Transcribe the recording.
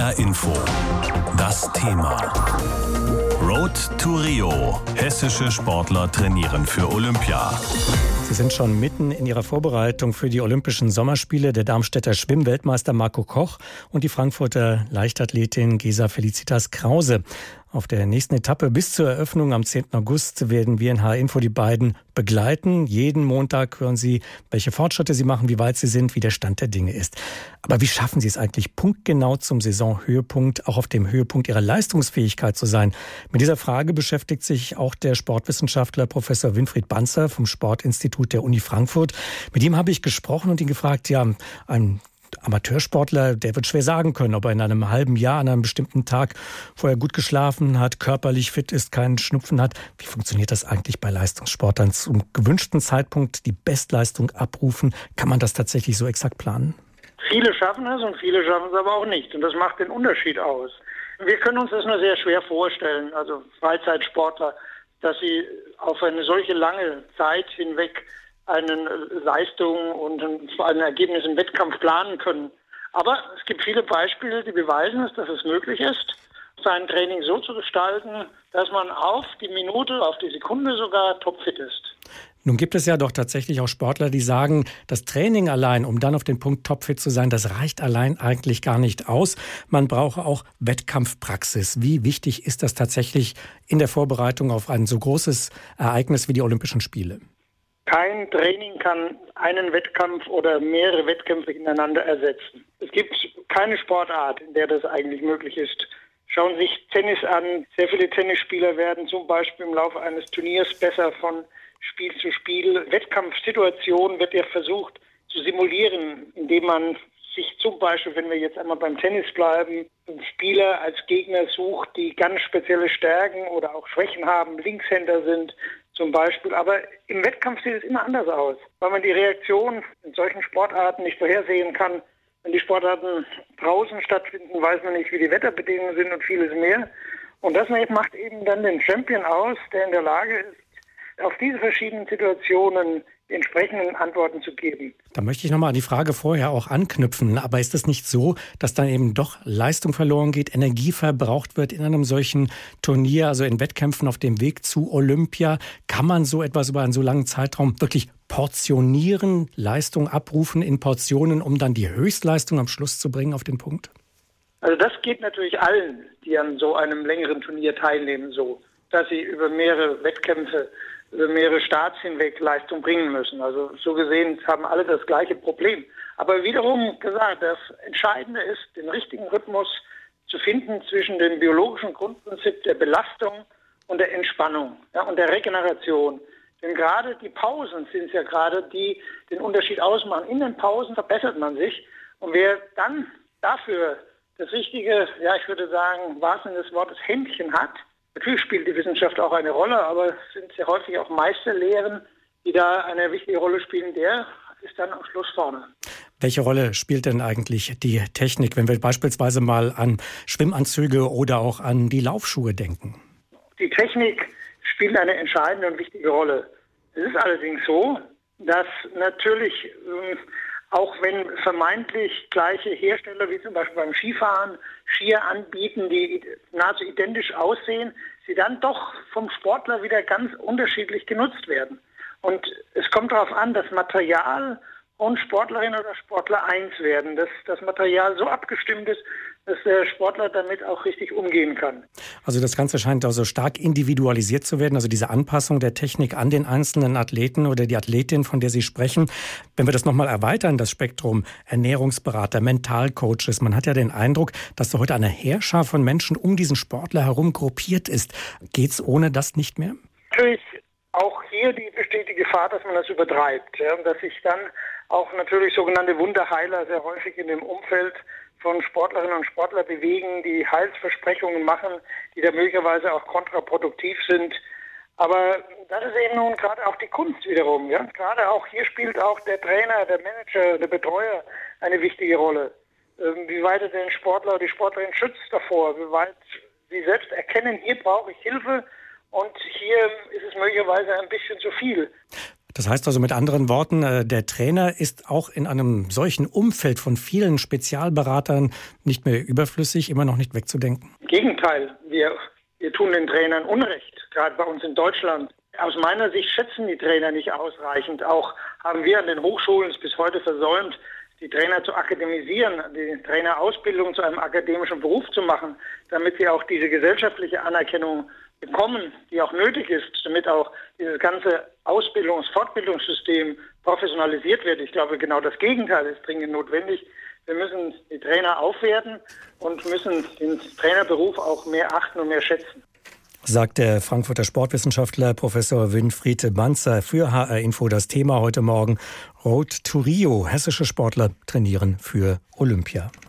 HR Info. Das Thema. Road to Rio. Hessische Sportler trainieren für Olympia. Sie sind schon mitten in ihrer Vorbereitung für die Olympischen Sommerspiele. Der Darmstädter Schwimmweltmeister Marco Koch und die Frankfurter Leichtathletin Gesa Felicitas Krause. Auf der nächsten Etappe bis zur Eröffnung am 10. August werden wir in HR Info die beiden begleiten. Jeden Montag hören Sie, welche Fortschritte sie machen, wie weit sie sind, wie der Stand der Dinge ist. Aber wie schaffen Sie es eigentlich, punktgenau zum Saisonhöhepunkt, auch auf dem Höhepunkt Ihrer Leistungsfähigkeit zu sein? Mit dieser Frage beschäftigt sich auch der Sportwissenschaftler Professor Winfried Banzer vom Sportinstitut der Uni Frankfurt. Mit ihm habe ich gesprochen und ihn gefragt, ja, ein Amateursportler, der wird schwer sagen können, ob er in einem halben Jahr an einem bestimmten Tag vorher gut geschlafen hat, körperlich fit ist, keinen Schnupfen hat. Wie funktioniert das eigentlich bei Leistungssportlern? Zum gewünschten Zeitpunkt die Bestleistung abrufen? Kann man das tatsächlich so exakt planen? Viele schaffen es und viele schaffen es aber auch nicht. Und das macht den Unterschied aus. Wir können uns das nur sehr schwer vorstellen, also Freizeitsportler, dass sie auf eine solche lange Zeit hinweg eine Leistung und vor allem ein Ergebnis im Wettkampf planen können. Aber es gibt viele Beispiele, die beweisen es, dass es möglich ist, sein Training so zu gestalten, dass man auf die Minute, auf die Sekunde sogar topfit ist. Nun gibt es ja doch tatsächlich auch Sportler, die sagen, das Training allein, um dann auf den Punkt topfit zu sein, das reicht allein eigentlich gar nicht aus. Man braucht auch Wettkampfpraxis. Wie wichtig ist das tatsächlich in der Vorbereitung auf ein so großes Ereignis wie die Olympischen Spiele? Kein Training kann einen Wettkampf oder mehrere Wettkämpfe hintereinander ersetzen. Es gibt keine Sportart, in der das eigentlich möglich ist. Schauen Sie sich Tennis an. Sehr viele Tennisspieler werden zum Beispiel im Laufe eines Turniers besser von Spiel zu Spiel. Wettkampfsituationen wird ja versucht zu simulieren, indem man sich zum Beispiel, wenn wir jetzt einmal beim Tennis bleiben, Spieler als Gegner sucht, die ganz spezielle Stärken oder auch Schwächen haben, Linkshänder sind zum Beispiel. Aber im Wettkampf sieht es immer anders aus, weil man die Reaktion in solchen Sportarten nicht vorhersehen kann. Wenn die Sportarten draußen stattfinden, weiß man nicht, wie die Wetterbedingungen sind und vieles mehr. Und das macht eben dann den Champion aus, der in der Lage ist, auf diese verschiedenen Situationen die entsprechenden Antworten zu geben. Da möchte ich nochmal an die Frage vorher auch anknüpfen. Aber ist es nicht so, dass dann eben doch Leistung verloren geht, Energie verbraucht wird in einem solchen Turnier, also in Wettkämpfen auf dem Weg zu Olympia? Kann man so etwas über einen so langen Zeitraum wirklich portionieren, Leistung abrufen in Portionen, um dann die Höchstleistung am Schluss zu bringen auf den Punkt? Also das geht natürlich allen, die an so einem längeren Turnier teilnehmen, so, dass sie über mehrere Wettkämpfe, über mehrere Starts hinweg Leistung bringen müssen. Also so gesehen haben alle das gleiche Problem. Aber wiederum gesagt, das Entscheidende ist, den richtigen Rhythmus zu finden zwischen dem biologischen Grundprinzip der Belastung und der Entspannung, ja, und der Regeneration. Denn gerade die Pausen sind es ja gerade, die den Unterschied ausmachen. In den Pausen verbessert man sich. Und wer dann dafür das richtige, ja, ich würde sagen, im wahrsten Sinne des Wortes Händchen hat, natürlich spielt die Wissenschaft auch eine Rolle, aber es sind sehr häufig auch Meisterlehren, die da eine wichtige Rolle spielen. Der ist dann am Schluss vorne. Welche Rolle spielt denn eigentlich die Technik, wenn wir beispielsweise mal an Schwimmanzüge oder auch an die Laufschuhe denken? Die Technik spielt eine entscheidende und wichtige Rolle. Es ist allerdings so, dass natürlich auch wenn vermeintlich gleiche Hersteller wie zum Beispiel beim Skifahren Skier anbieten, die nahezu identisch aussehen, sie dann doch vom Sportler wieder ganz unterschiedlich genutzt werden. Und es kommt darauf an, dass Material und Sportlerin oder Sportler eins werden, dass das Material so abgestimmt ist, dass der Sportler damit auch richtig umgehen kann. Also das Ganze scheint also stark individualisiert zu werden, also diese Anpassung der Technik an den einzelnen Athleten oder die Athletin, von der Sie sprechen. Wenn wir das nochmal erweitern, das Spektrum Ernährungsberater, Mentalcoaches, man hat ja den Eindruck, dass da heute eine Heerschar von Menschen um diesen Sportler herum gruppiert ist. Geht's ohne das nicht mehr? Natürlich auch hier besteht die Gefahr, dass man das übertreibt, ja, und dass sich dann auch natürlich sogenannte Wunderheiler sehr häufig in dem Umfeld von Sportlerinnen und Sportlern bewegen, die Heilsversprechungen machen, die da möglicherweise auch kontraproduktiv sind. Aber das ist eben nun gerade auch die Kunst wiederum. Ja? Gerade auch hier spielt auch der Trainer, der Manager, der Betreuer eine wichtige Rolle. Wie weit er den Sportler oder die Sportlerin schützt davor, wie weit sie selbst erkennen, hier brauche ich Hilfe und hier ist es möglicherweise ein bisschen zu viel. Das heißt also mit anderen Worten, der Trainer ist auch in einem solchen Umfeld von vielen Spezialberatern nicht mehr überflüssig, immer noch nicht wegzudenken. Im Gegenteil, wir tun den Trainern Unrecht, gerade bei uns in Deutschland. Aus meiner Sicht schätzen die Trainer nicht ausreichend. Auch haben wir an den Hochschulen es bis heute versäumt, die Trainer zu akademisieren, die Trainerausbildung zu einem akademischen Beruf zu machen, damit sie auch diese gesellschaftliche Anerkennung bekommen, die auch nötig ist, damit auch dieses ganze Fortbildungssystem professionalisiert wird. Ich glaube, genau das Gegenteil ist dringend notwendig. Wir müssen die Trainer aufwerten und müssen den Trainerberuf auch mehr achten und mehr schätzen. Sagt der Frankfurter Sportwissenschaftler Professor Winfried Banzer für HR Info. Das Thema heute Morgen: Road to Rio. Hessische Sportler trainieren für Olympia.